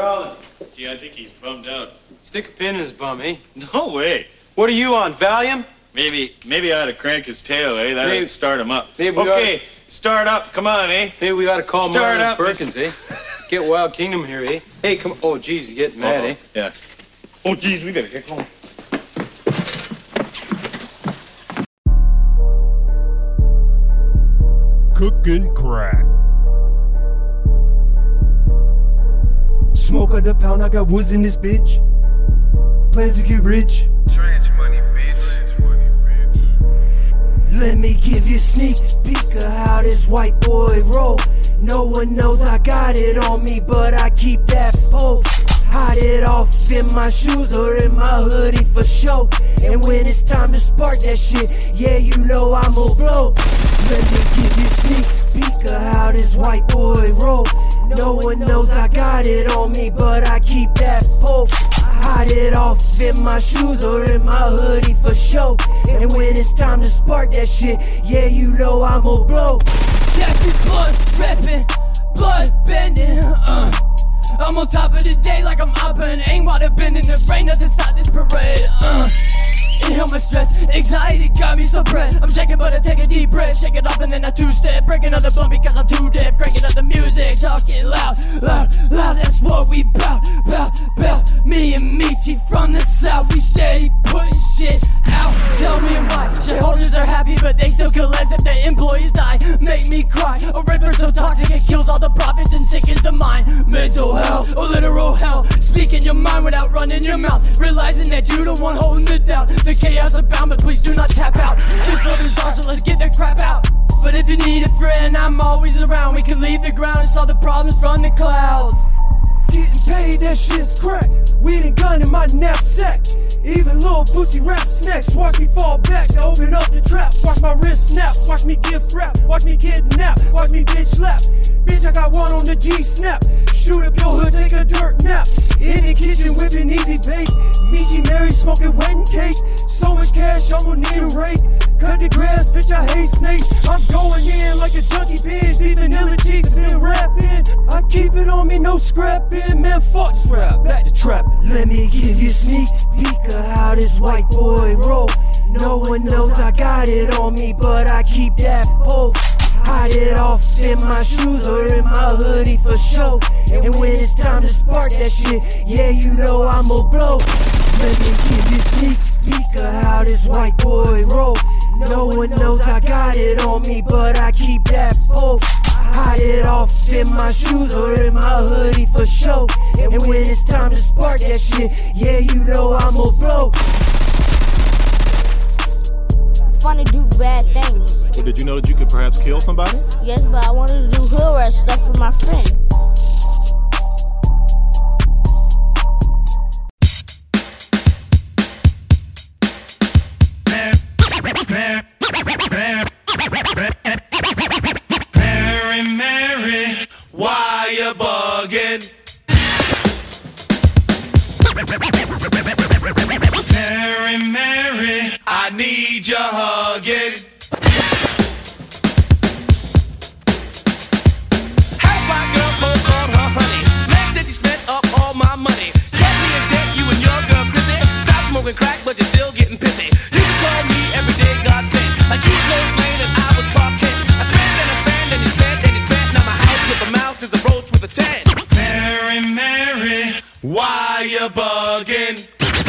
growling? Gee, I think he's bummed out. Stick a pin in his bum, eh? No way. What are you on, Valium? Maybe I ought to crank his tail, eh? That'd start him up. Maybe okay, start up. Come on, eh? Maybe we ought to call Start Marlon up, Perkins, eh? Get Wild Kingdom here, eh? Hey, come. Oh, geez, he's getting mad, eh? Yeah. Oh, geez, we better get going. Cookin' crack. Smoke on the pound, I got woods in this bitch. Plans to get rich. Trench money, bitch. Let me give you a sneak peek of how this white boy roll. No one knows I got it on me, but I keep that pole. Hide it off in my shoes or in my hoodie for show. And when it's time to spark that shit, yeah, you know I'ma blow. Let me give you a sneak peek of how this white boy roll. No one knows I got it on me, but I keep that pole. Hide it off in my shoes or in my hoodie for show. And when it's time to spark that shit, yeah, you know I'ma blow. That's me blood reppin', blood bending, I'm on top of the day like I'm up and ain't water bending the rain, nothing stop this parade, Inhale my stress, anxiety got me suppressed. I'm shaking but I take a deep breath, shake it off and then I two-step. Break another blunt because I'm too deaf, cranking up the music, talking loud, loud, loud, that's what we bout, bout, bout. Me and Michi from the south, we steady putting shit out. Tell me why, shareholders are happy but they still kill less if their employees die. Make me cry, a river so toxic it kills all the profits and sickens the mind. Mental health, or literal hell, speaking your mind without running your mouth. Realizing that you the one holding it down. The chaos abound, but please do not tap out. This world is on, so let's get that crap out. But if you need a friend, I'm always around. We can leave the ground and solve the problems from the clouds. Getting paid, that shit's crack. Weed and gun in my knapsack. Even little booty rap snacks. Watch me fall back, open up the trap. Watch my wrist snap, watch me gift rap. Watch me kidnap, watch me bitch slap. Bitch, I got one on the G-snap. Shoot up your hood, take a dirt nap. In the kitchen whipping easy bake. Michi Mary smoking wedding cake. So much cash, I'm gonna need a rake. Cut the grass, bitch, I hate snakes. I'm going in like a junkie bitch. These vanilla cheeks been rapping. I keep it on me, no scrapping. Man, fuck this rap, back to trapping. Let me give you a sneak peek of how this white boy roll. No one knows I got it on me, but I keep that pole. Hide it off in my shoes or in my hoodie for show. And when it's time to spark that shit, yeah, you know I'ma blow. Let me give you a sneak peek of how this white boy roll. No one knows I got it on me, but I keep that pole. Hide it off in my shoes or in my hoodie for show. And when it's time to spark that shit, yeah, you know I'ma blow. It's fun to do bad things. Well, did you know that you could perhaps kill somebody? Yes, but I wanted to do hood rat stuff with my friend. Mary, Mary, why you bugging? Mary, Mary, I need your hugging. How's my girl called her honey? Next that she spent up all my money. Catch me in debt, you and your girl Chrissy. Stop smoking crack, but you're still getting pissy. You can call me every day, God sent. Like you Lois Lane and I was Clark Kent. I spend and I spend and you spend and you spend. Now my house with a mouse is a roach with a 10. Mary, Mary, why you bugging?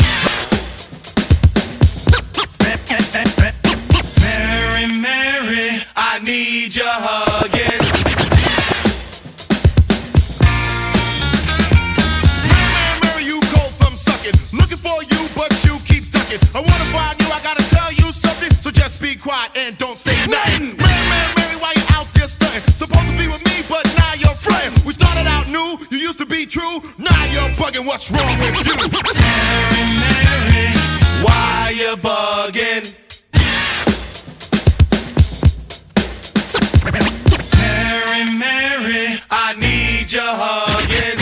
Mary, Mary, I need your hugging. Mary, Mary, you go from sucking. Looking for you, but you keep ducking. I wanna find you, I gotta tell you something. So just be quiet and don't say nothing. Mary, Mary, Mary, why you out there stunting? Supposed to be with me, but now you're friend. We started out new, you used to be true. Now you're bugging, what's wrong with you? Mary, Mary, why you bugging? Mary, Mary, I need your hugging.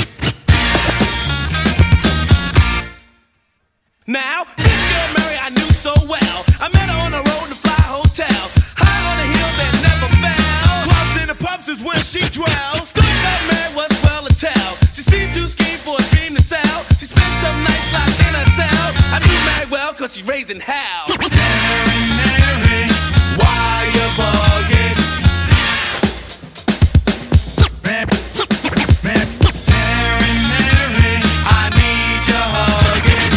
Now, this girl Mary I knew so well. I met her on the road to Fly Hotel. High on a hill that never fell. Clubs and the pubs is where she dwells. Stuff that Mary was well to tell. She seems too scheme for a raising hell. Mary, why you bugging? Mary, I need your hugging.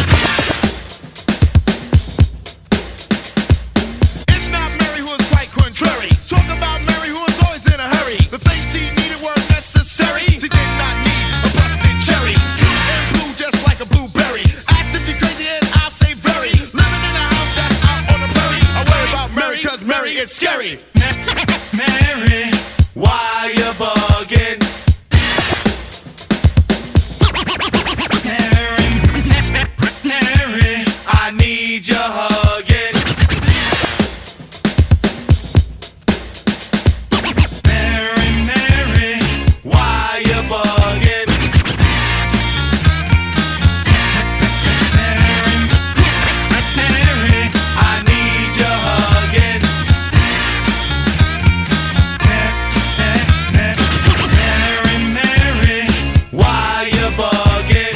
It's not Mary who is quite contrary. Talk about Mary who is always in a hurry. The things she needed were necessary. She did not need a busted cherry. Cute and blue just like a blueberry. Ask if you're crazy and I'll say very. Living in a house that's out on the prairie. I worry about Mary cause Mary is scary. Mary, why you bugging? Mary, I need your hugging. Mary, why you bugging? Mary, I need your hugging. Mary, why you bugging?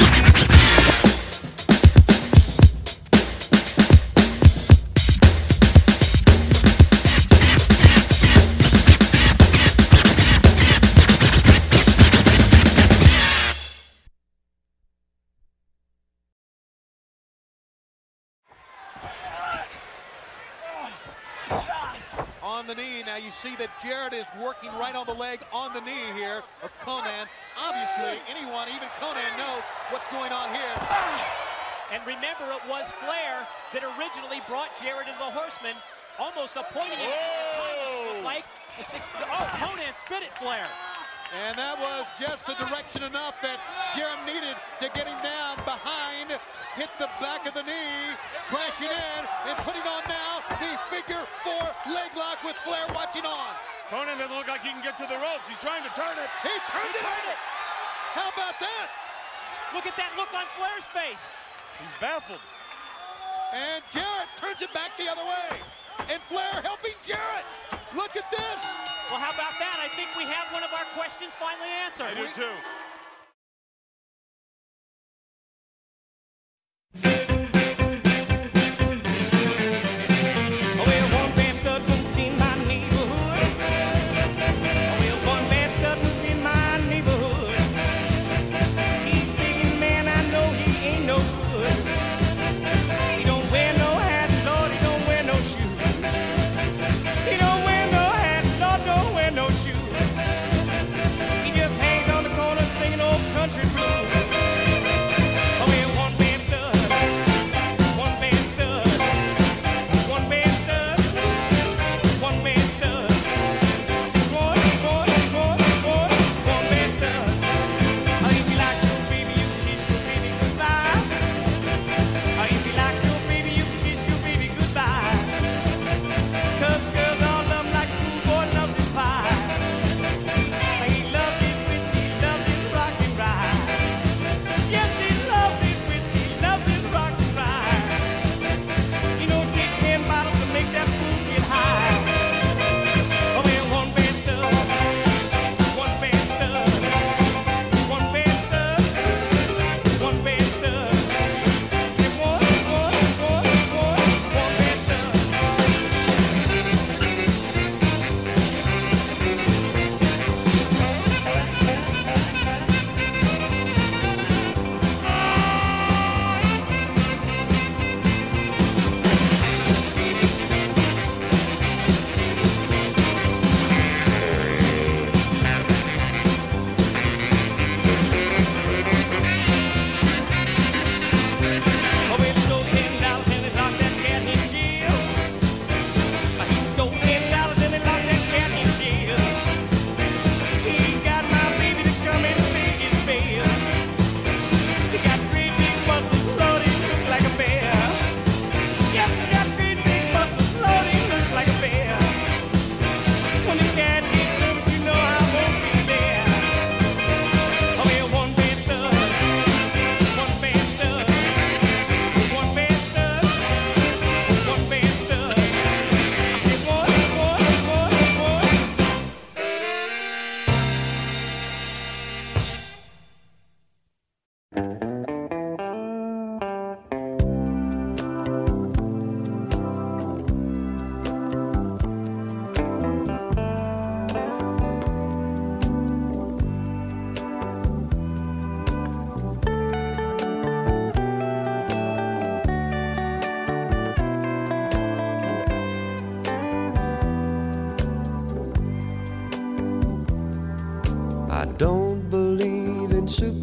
On the knee. Now you see that Jarrett is working right on the leg on the knee here of Konnan. Obviously, anyone, even Konnan, knows what's going on here. And remember, it was Flair that originally brought Jarrett into the Horseman, almost appointing him like a Konnan spit at Flair. And that was just the direction enough that Jarrett needed to get him down behind, hit the back of the knee, crashing in, and putting on now the figure 4 leg lock with Flair watching on. Konnan doesn't look like he can get to the ropes. He's trying to turn it. He turned it. How about that? Look at that look on Flair's face. He's baffled. And Jarrett turns it back the other way. And Flair helping Jarrett. Look at this. Well, how about that? I think we have one of our questions finally answered. I do too. He just hangs on the corner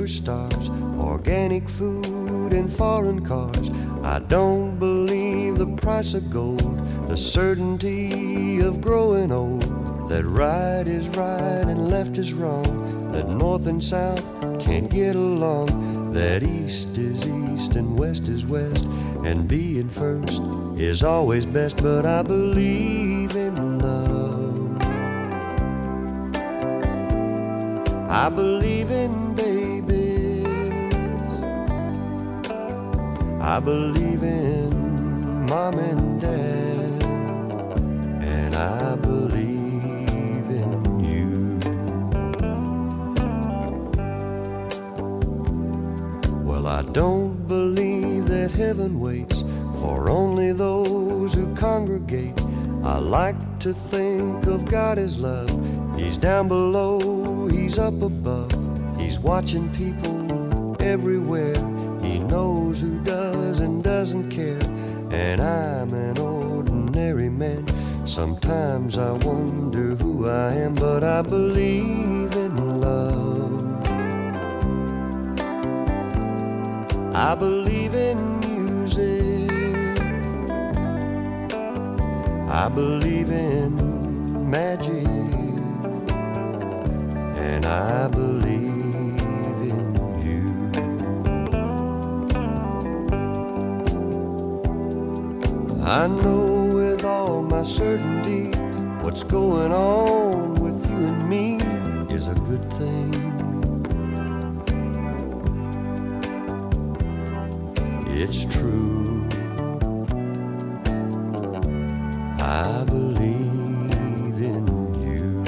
superstars, organic food and foreign cars. I don't believe the price of gold, the certainty of growing old, that right is right and left is wrong, that north and south can't get along, that east is east and west is west, and being first is always best. But I believe in love, I believe in babies, I believe in mom and dad, and I believe in you. Well, I don't believe that heaven waits for only those who congregate. I like to think of God as love. He's down below, He's up above. He's watching people everywhere. He knows who does and doesn't care. And I'm an ordinary man. Sometimes I wonder who I am, but I believe in love. I believe in music, I believe in magic, and I believe in you. I know with all my certainty what's going on with you and me is a good thing. It's true, I believe in you.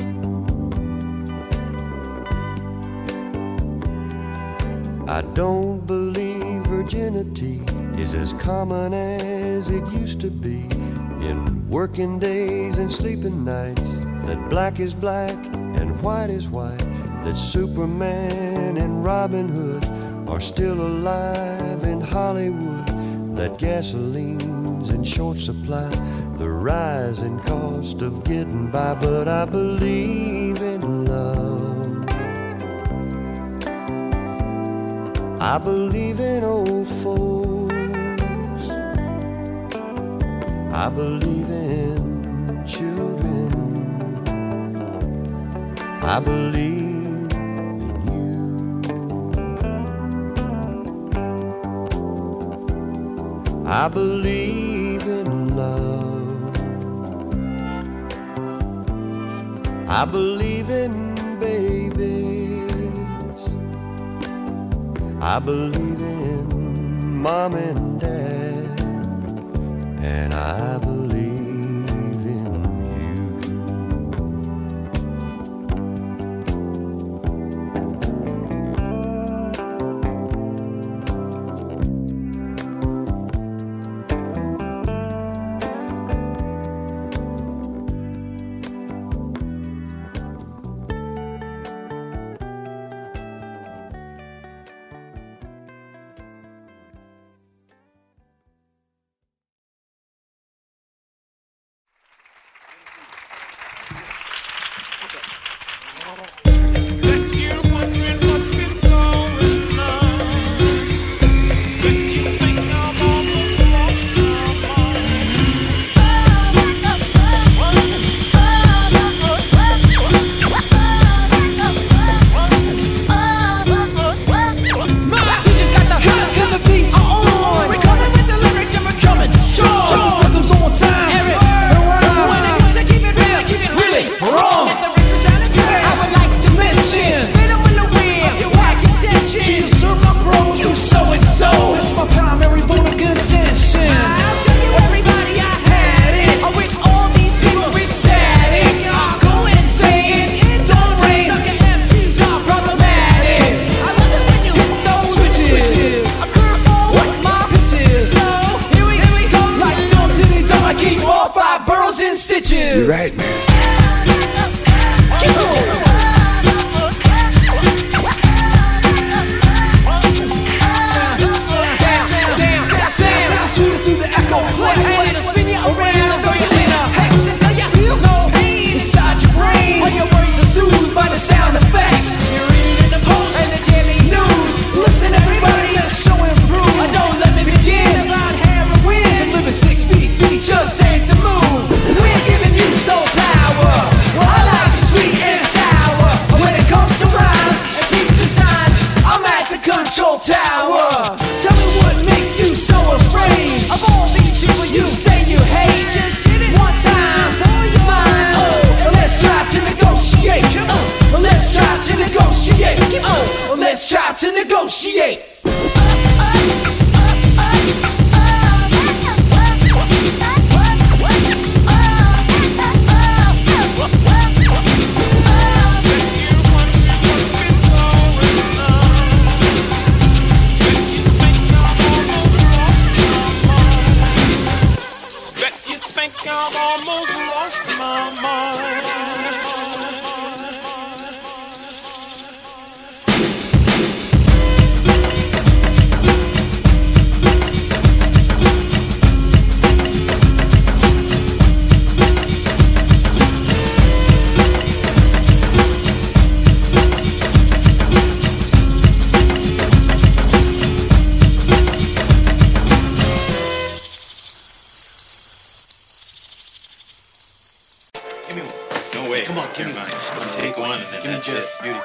I don't believe virginity is as common as it used to be. In working days and sleeping nights, that black is black and white is white, that Superman and Robin Hood are still alive in Hollywood, that gasoline's in short supply, the rising cost of getting by. But I believe in love, I believe in old folks, I believe in children, I believe I believe in love, I believe in babies, I believe in mom and dad, and I believe in you. You're right, man. Through the echo place, spin you around and throw you in a hex until you feel no pain inside your brain. All your worries are soothed by the sound effects. You're reading the post and the daily news. control tower. Tell me what makes you so afraid of all these people you say you hate. Just give it one time for your mind. Oh, let's try to negotiate. Let's try to negotiate. Oh, let's try to negotiate. I've almost lost my mind. Come on, give me mine. I'll take one and then give me just beauty.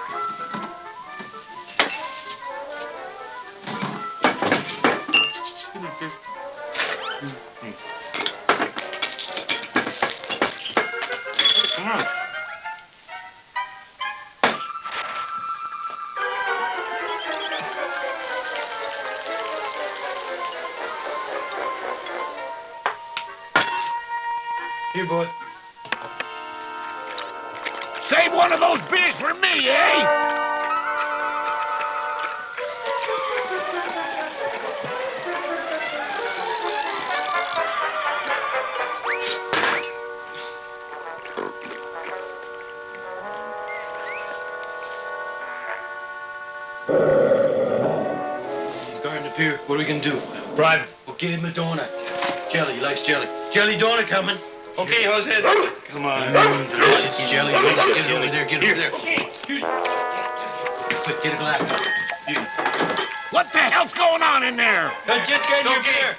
Come on. Here, boy. Save one of those beers for me, eh? He's guarding the pier. What are we gonna do? Bribe him. We'll give him a donut. Jelly, he likes jelly. Jelly donut coming. Okay, how's it? Come on. Delicious jelly. Get it over there. Get it over there. Quick, get a glass. What the hell's going on in there? Just get your beer.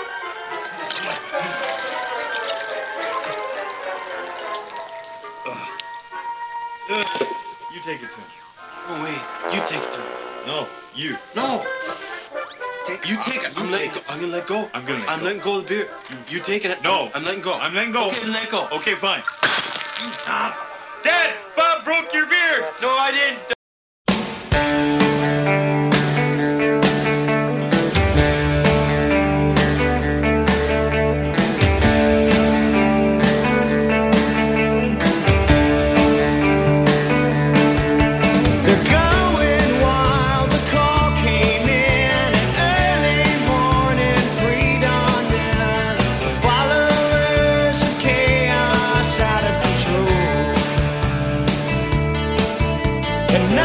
You take it to him. Oh, wait. You take it to him. No, you. No. You take it. I'm gonna let go. I'm letting go of the beer. You taking it? No. I'm letting go. I'm letting go. Okay, let go. Okay, fine. Dad, Bob broke your beer. No, I didn't. And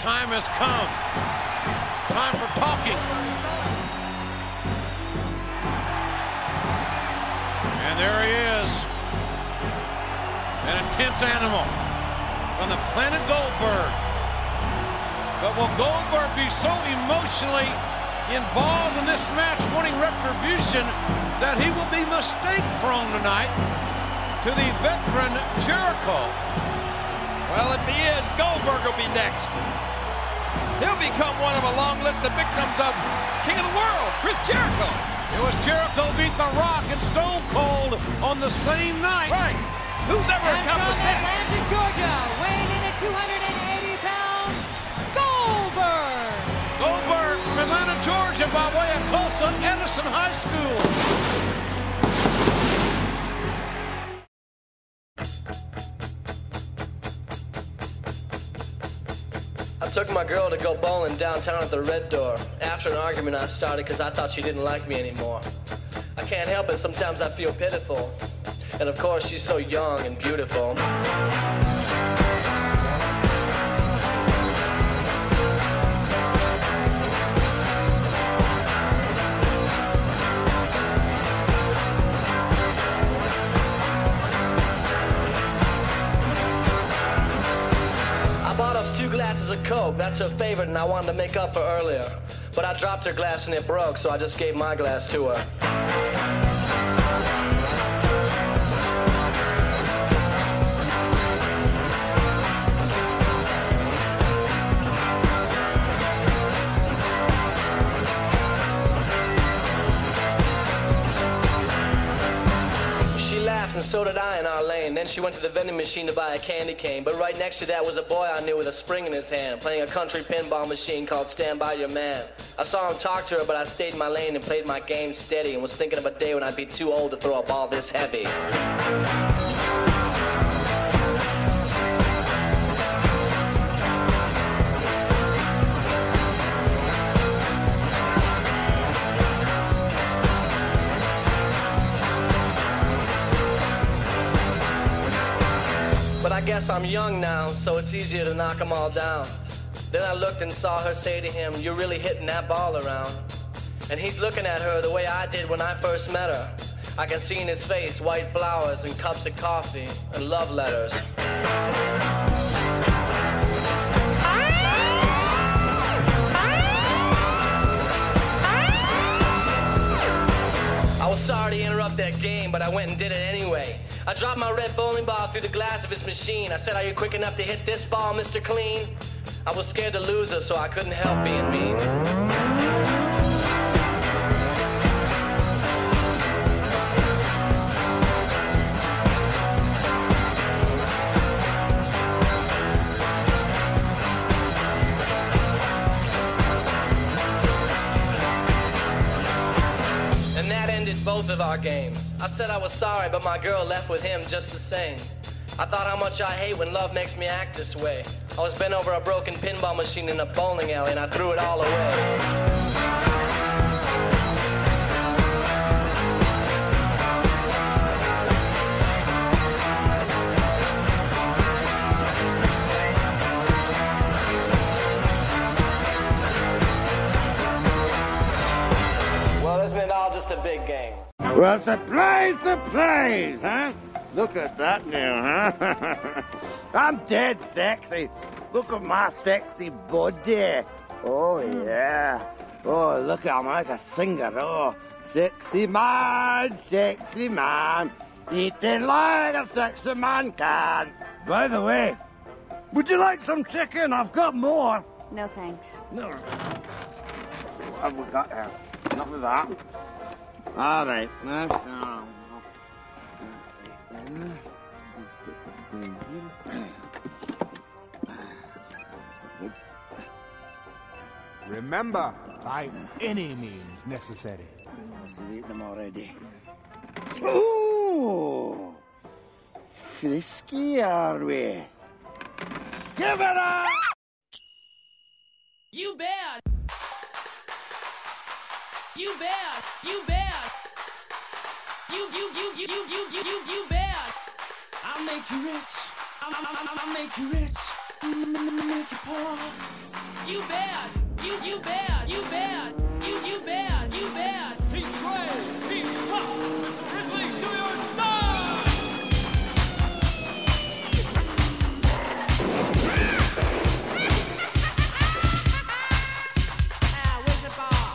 time has come. Time for talking. And there he is. An intense animal from the planet Goldberg. But will Goldberg be so emotionally involved in this match, wanting retribution, that he will be mistake-prone tonight to the veteran Jericho? Well, if he is, Goldberg will be next. He'll become one of a long list of victims of King of the World, Chris Jericho. It was Jericho beat The Rock and Stone Cold on the same night. Right. Who's ever accomplished that? From Atlanta, Georgia, weighing in at 280 pounds, Goldberg. Goldberg from Atlanta, Georgia, by way of Tulsa Edison High School. I took my girl to go bowling downtown at the Red Door. After an argument I started because I thought she didn't like me anymore. I can't help it, sometimes I feel pitiful. And of course she's so young and beautiful. I bought us 2 glasses of Coke, that's her favorite, and I wanted to make up for earlier. But I dropped her glass and it broke, so I just gave my glass to her. And so did I in our lane. Then she went to the vending machine to buy a candy cane. But right next to that was a boy I knew with a spring in his hand, playing a country pinball machine called Stand By Your Man. I saw him talk to her, but I stayed in my lane and played my game steady and was thinking of a day when I'd be too old to throw a ball this heavy. But I guess I'm young now, so it's easier to knock them all down. Then I looked and saw her say to him, "You're really hitting that ball around." And he's looking at her the way I did when I first met her. I can see in his face white flowers and cups of coffee and love letters. I was sorry to interrupt that game, but I went and did it anyway. I dropped my red bowling ball through the glass of his machine. I said, "Are you quick enough to hit this ball, Mr. Clean?" I was scared to lose her, so I couldn't help being mean. And that ended both of our games. I said I was sorry, but my girl left with him just the same. I thought how much I hate when love makes me act this way. I was bent over a broken pinball machine in a bowling alley and I threw it all away. Well, isn't it all just a big game? Well, surprise, surprise, huh? Look at that now, huh? I'm dead sexy. Look at my sexy body. Oh, yeah. Oh, look at I'm like a singer. Oh, sexy man, eating like a sexy man can. By the way, would you like some chicken? I've got more. No, thanks. No. What have we got here? Enough of that. All right. Remember, by any means necessary. I've eaten them already. Ooh! Frisky, are we? Give it up! You bet! You bet! You bet! You bet! I'll make you rich. I'll make you rich. You bad, you bad, you bad, you bad, you bad. He's brave, he's tough. Mr. Ridley, do your style. Where's the ball?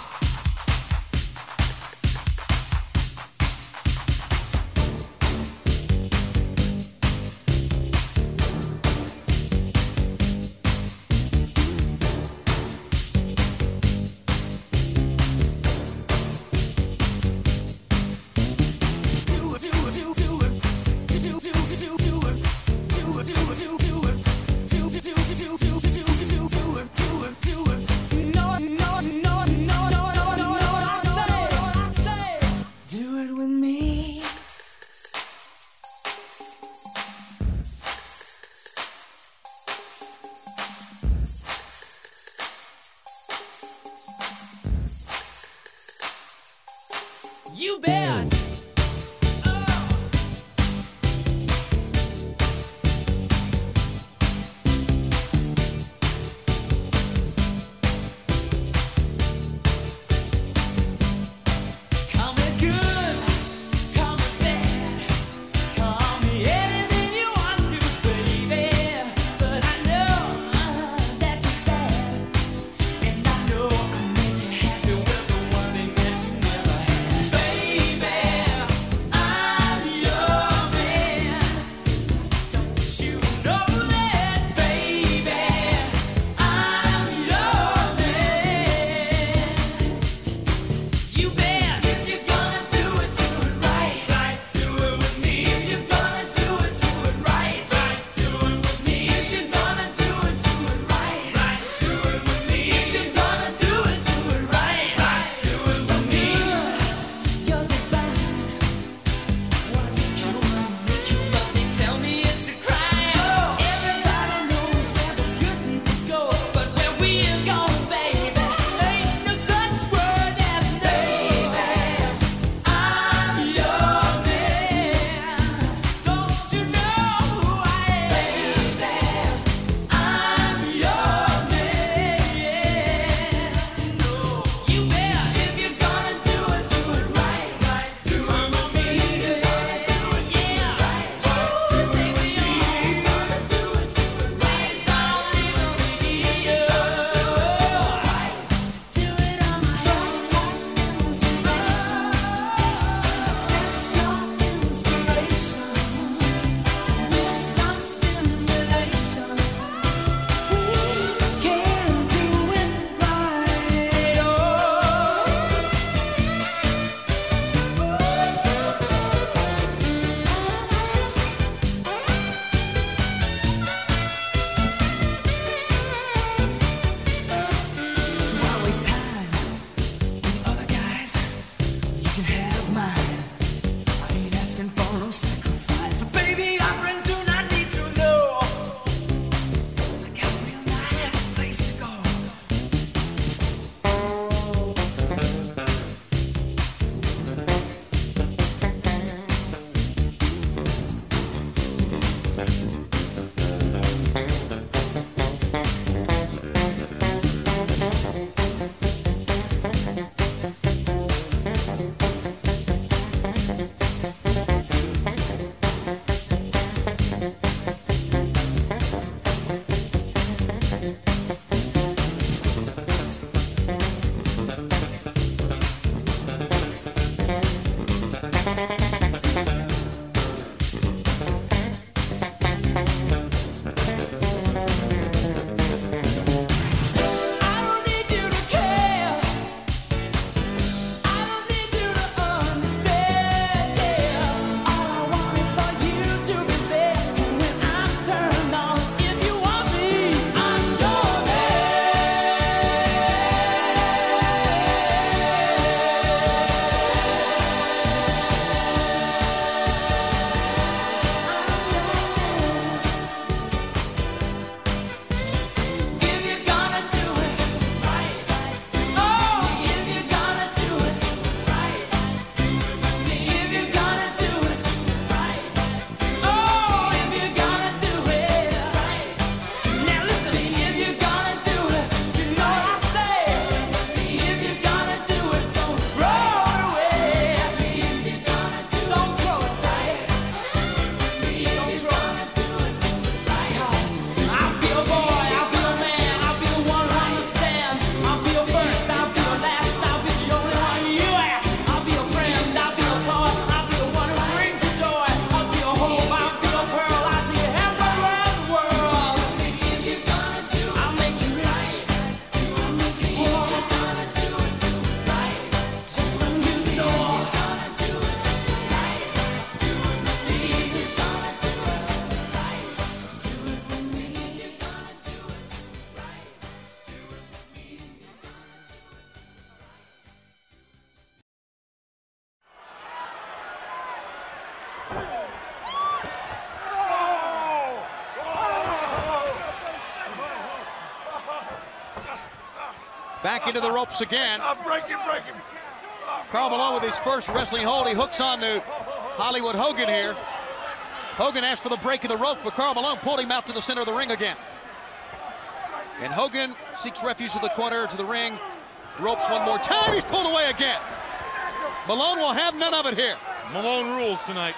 back into the ropes again. Break him. Karl Malone with his first wrestling hold. He hooks on to Hollywood Hogan here. Hogan asked for the break of the rope, but Karl Malone pulled him out to the center of the ring again. And Hogan seeks refuge to the corner, to the ring. Ropes one more time. He's pulled away again. Malone will have none of it here. Malone rules tonight.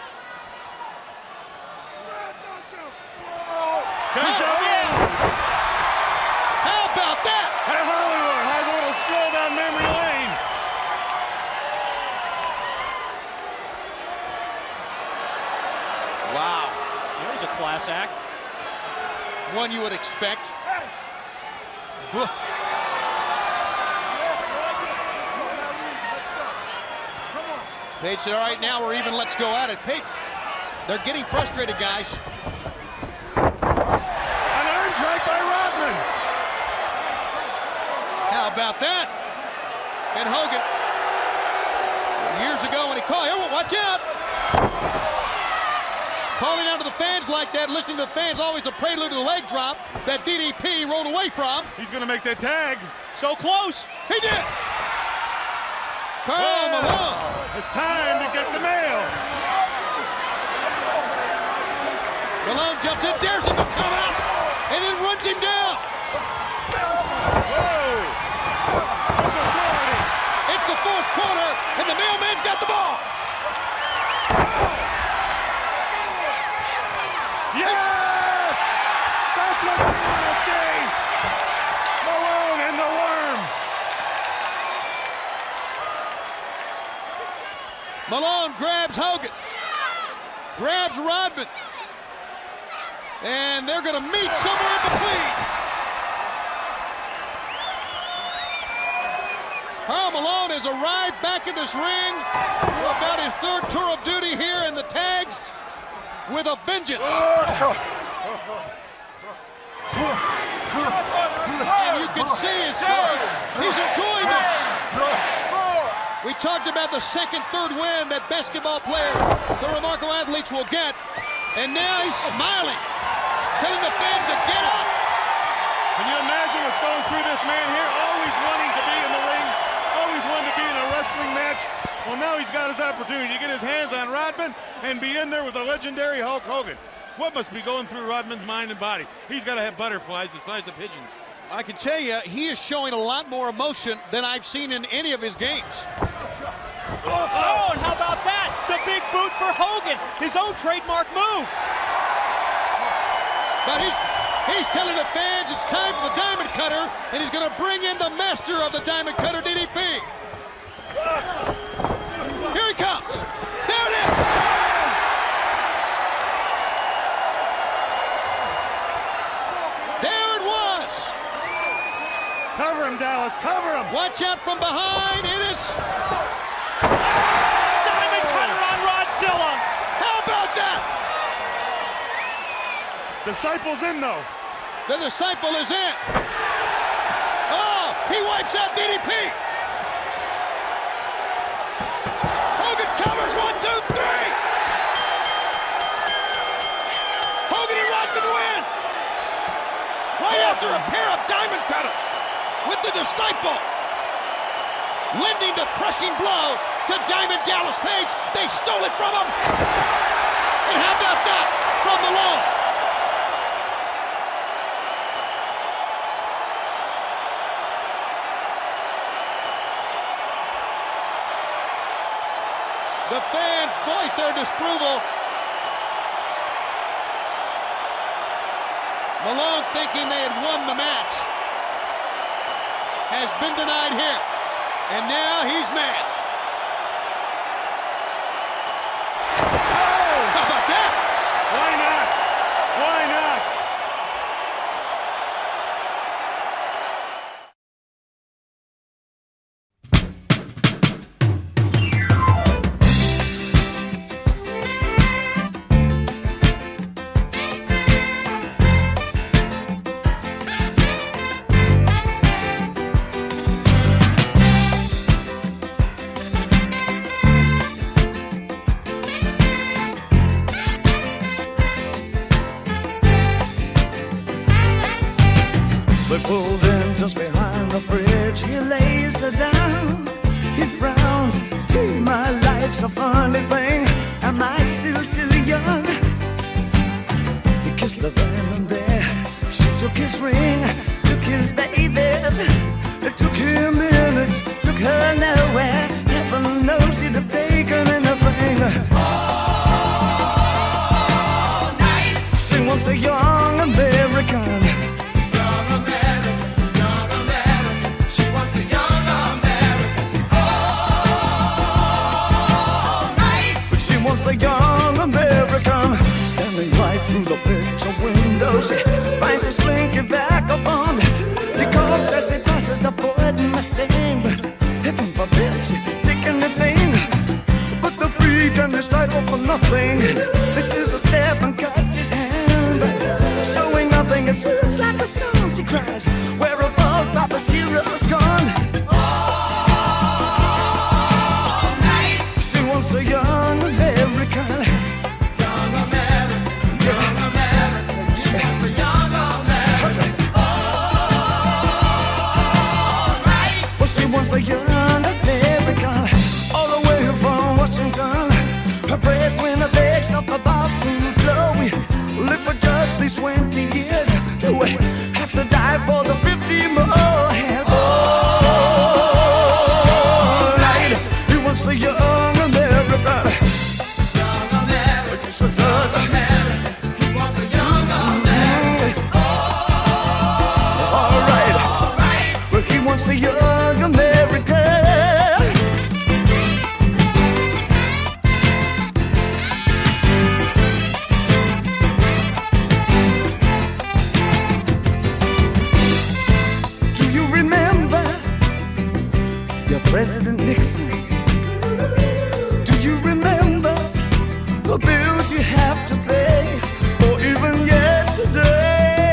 How about that? Hey, Hollywood has a little stroll down memory lane. Wow. There's a class act. One you would expect. Page said, all right, now we're even. Let's go at it. Page, they're getting frustrated, guys. An arm drag by Rodman. How about that? And Hogan, years ago when he called, here, watch out. Calling out to the fans like that, listening to the fans, always a prelude to the leg drop that DDP rolled away from. He's going to make that tag. So close. He did. Karl Malone. It's time to get the mail. Malone jumps in, dares him to come out, and then runs him down. Whoa. It's the fourth quarter, and the mailman's got the ball. Yes! That's what we want to see! Malone and the worm! Malone grabs Hogan, grabs Rodman, and they're going to meet somewhere in between. Karl Malone has arrived back in this ring for about his third tour of duty here in the tags with a vengeance. And you can see his face. He's enjoying this. We talked about the second, third win that basketball players, the remarkable athletes will get. And now he's smiling, telling the fans to get up. Can you imagine what's going through this man here? Always wanting to be in the ring, always wanting to be in a wrestling match. Well, now he's got his opportunity to get his hands on Rodman and be in there with the legendary Hulk Hogan. What must be going through Rodman's mind and body? He's got to have butterflies the size of pigeons. I can tell you, he is showing a lot more emotion than I've seen in any of his games. Oh, and how about that? The big boot for Hogan, his own trademark move. But he's telling the fans it's time for the Diamond Cutter, and he's going to bring in the master of the Diamond Cutter, DDP. Here he comes. There it is. There it was. Cover him, Dallas. Cover him. Watch out from behind. It is. Diamond Cutter on Rodzilla. How about that? Disciple's in, though. The disciple is in. Oh, he wipes out DDP. Hogan covers. 1, 2, 3. Hogan and Rodman win. Right after a pair of Diamond Cutters with the disciple lending the crushing blow to Diamond Dallas Page. They stole it from him. And how about that from Malone? The fans voiced their disapproval. Malone, thinking they had won the match, has been denied here. And now he's mad. Oh! How about that? Why not? Why not? he lays her down, he frowns. Gee, my life's a funny thing. Am I still too young? He kissed the venom there. She took his ring, took his babies. It took him minutes, took her nowhere. Heaven knows he'd have taken anything. All night. She wants a young American. Young American, young American. She wants the young American. All night. But she wants the young American. Standing right through the picture window, she finds a slinky vagabond. He calls as he passes, avoiding my sting. Heaven forbid she take anything but the freak and his title for nothing. This is a step and cuts his hand, showing nothing. It swoops like a song, she cries. Where have all Papa's heroes gone? All night. She wants a young American. Young American, young American. She wants the young American. She wants the young American. All the way from Washington, her breadwinner begs off the bathroom floor. We live for just these 20 years. Do we have to die for the 50 more? And all night, he wants the young American. Young American, so young American. He wants the young American. All right, but he wants the young America. Do you remember your President Nixon? Do you remember the bills you have to pay, or even yesterday?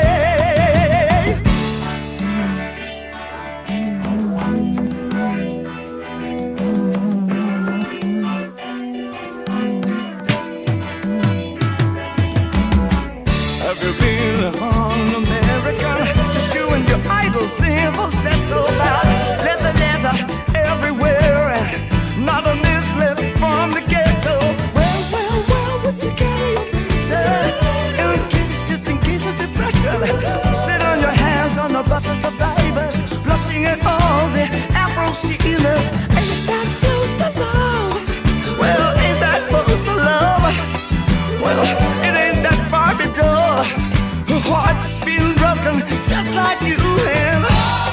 Simple set so loud, leather everywhere, and not a miss left from the ghetto. Well, would you carry your visa just in case of depression? Sit on your hands on the bus of survivors, blushing at all the Afro sealers. Ain't that close to love? Well, ain't that close to love? Well, it ain't that Barbie doll. Her heart's been broken just like you have.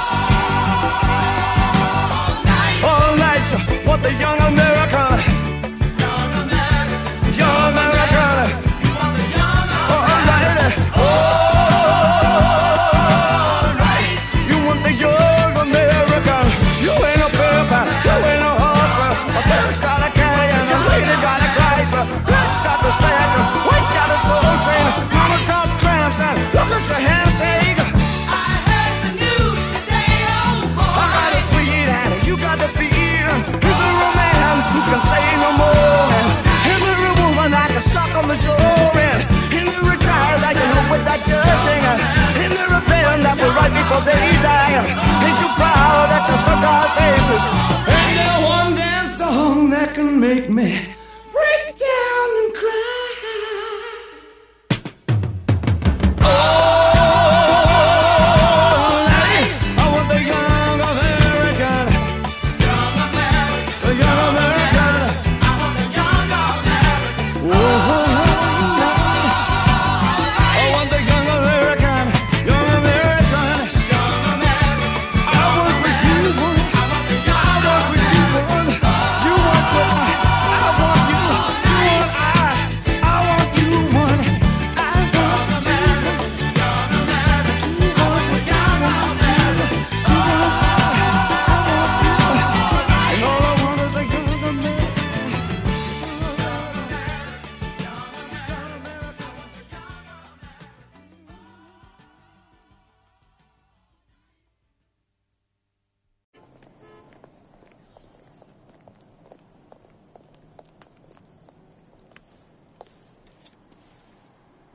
All night, what the young American. Young American. Young American. You want the young American. All right. You want the young American. You ain't a pimp, you ain't a horse. A pimp's got a carry and a lady got a Chrysler. Red's got the stack, white's got a soul train. Mama's got cramps and look at your handshake. Who can say no more? And every woman I can suck on the jaw. And the retired I can help with that judging. And the rebellion that will right before they die. Ain't you proud that you stuck our faces? Ain't there one damn song that can make me break down and cry?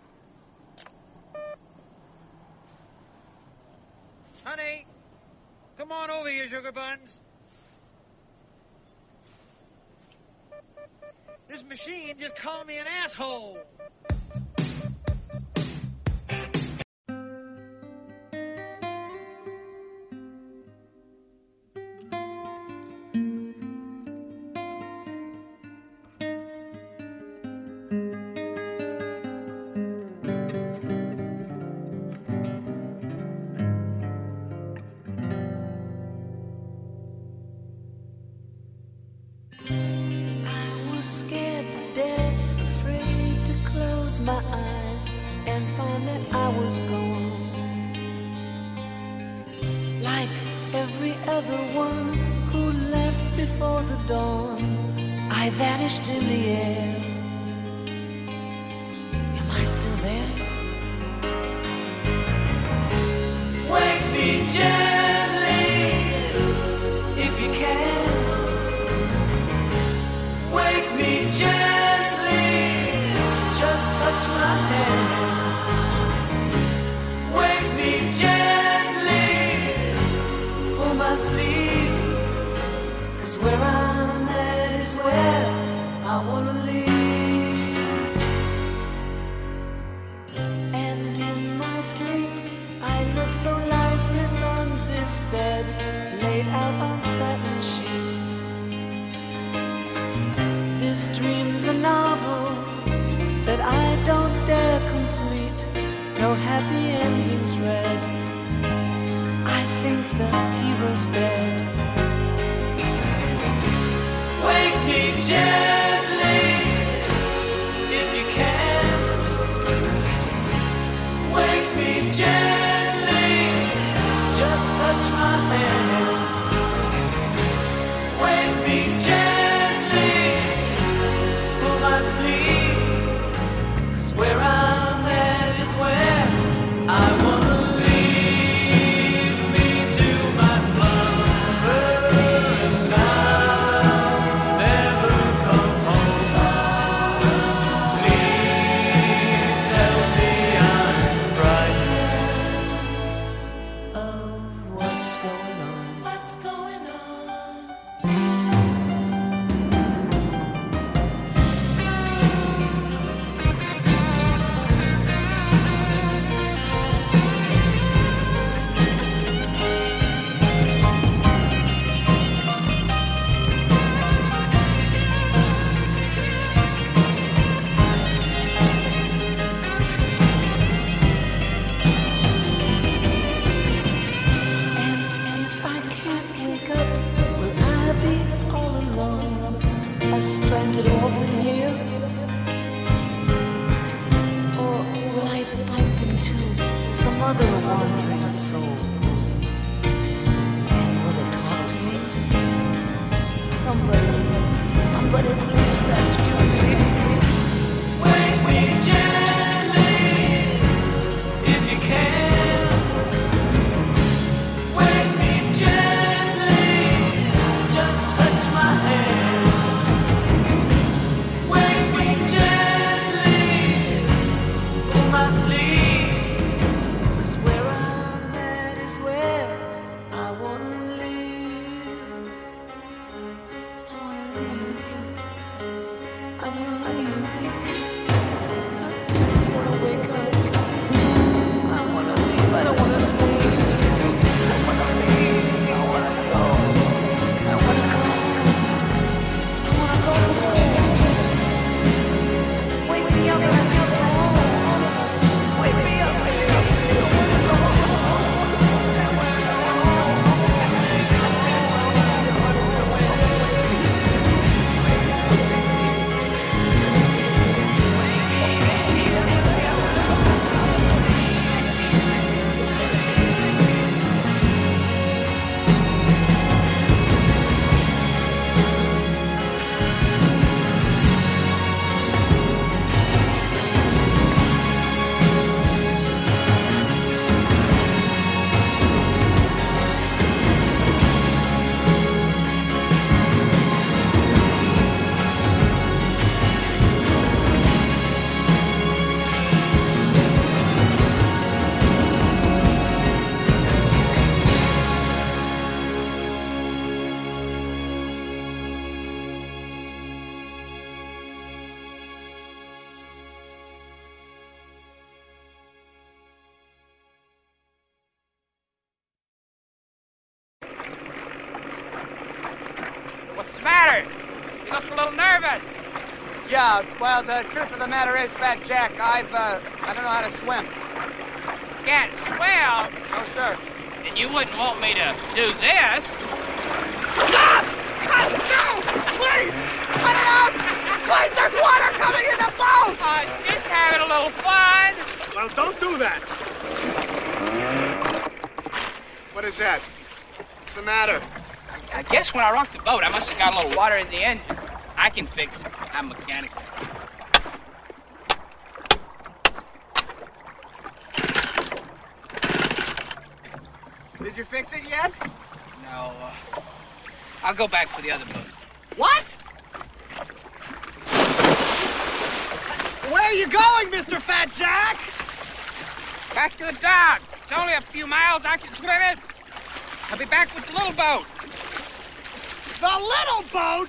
Honey, Come on over here, Sugar Buns. This machine just called me an asshole. My eyes and find that I was gone. Like every other one who left before the dawn, I vanished in the air. Am I still there? Wake me gently if you can. Wake me gently. Just touch my hand. Wake me gently. Pull my sleeve. 'Cause where I'm at is where I wanna leave. And in my sleep I look so lifeless on this bed, laid out on satin sheets. This dream's a novel that I don't dare complete. No happy endings read. I think the hero's dead. Wake me gently if you can. Wake me gently. Just touch my hand. Wake me gently. Pull my sleeve. Where I'm at is where I wanna leave me to my slumbers. I'll never come home. Please help me, I'm frightened of what's going on. What's going on? Stranded orphan here, or will I bump into some other wandering soul? And will they talk to me? Somebody please rescue me. Wake me gently if you can. Wake me gently. Just touch my hand. My sleep is where I'm matter? You look a little nervous. Yeah, well, the truth of the matter is, Fat Jack, I don't know how to swim. Can't swim? No, sir. Then you wouldn't want me to do this. Stop! No! Please! Cut it out! Please, there's water coming in the boat! Just having a little fun. Well, don't do that. What is that? What's the matter? I guess when I rocked the boat, I must have got a little water in the engine. I can fix it. I'm mechanical. Did you fix it yet? No, I'll go back for the other boat. What? Where are you going, Mr. Fat Jack? Back to the dock. It's only a few miles. I can swim it. I'll be back with the little boat. The little boat?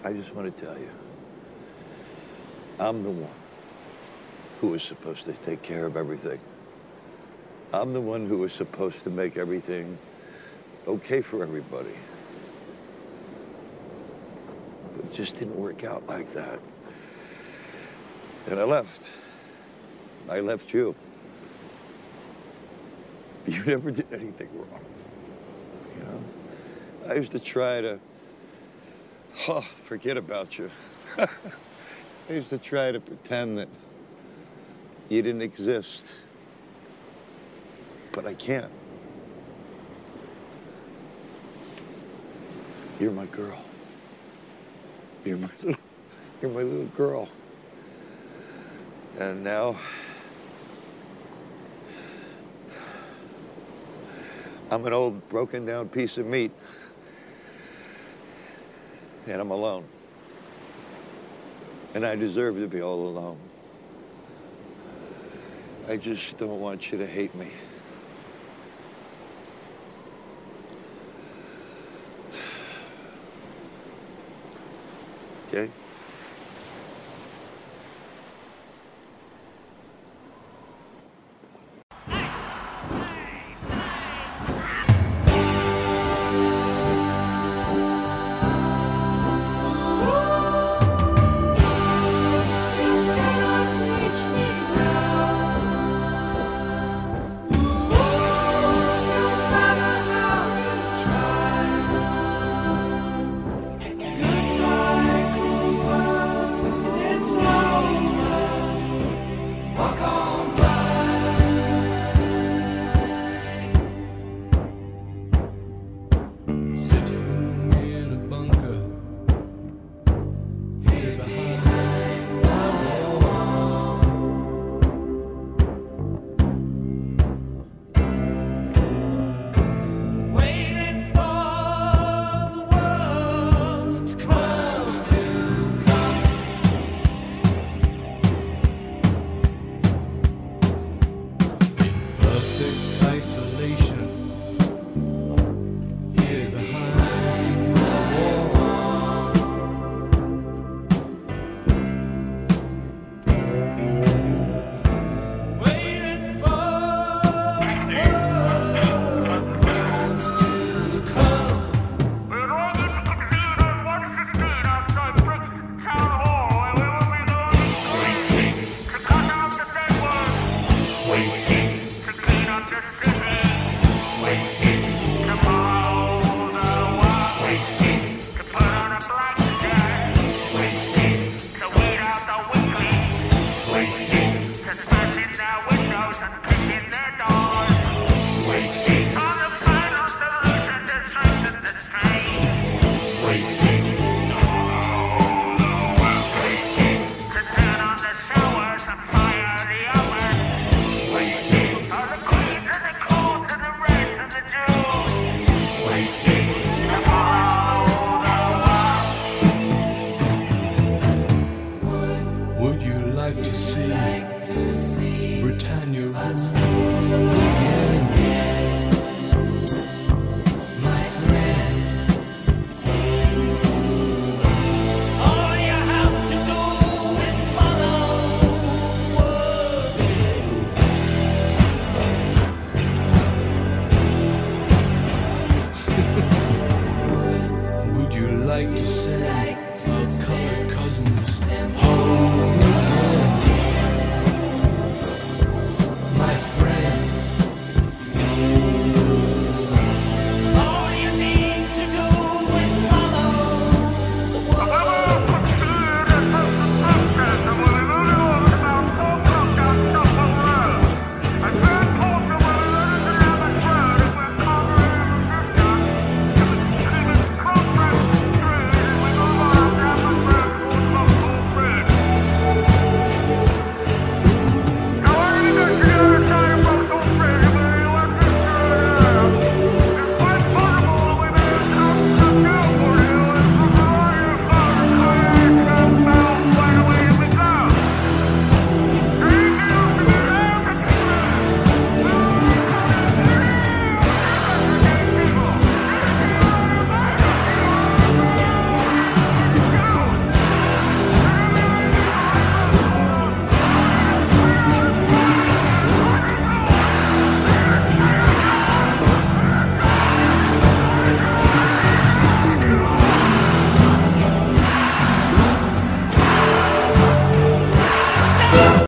I just want to tell you, I'm the one who was supposed to take care of everything. I'm the one who was supposed to make everything okay for everybody. But it just didn't work out like that. And I left. I left you. You never did anything wrong. You know? I used to try to, forget about you. I used to try to pretend that you didn't exist. But I can't. You're my girl. You're my little girl. And now I'm an old broken down piece of meat. And I'm alone. And I deserve to be all alone. I just don't want you to hate me. Okay?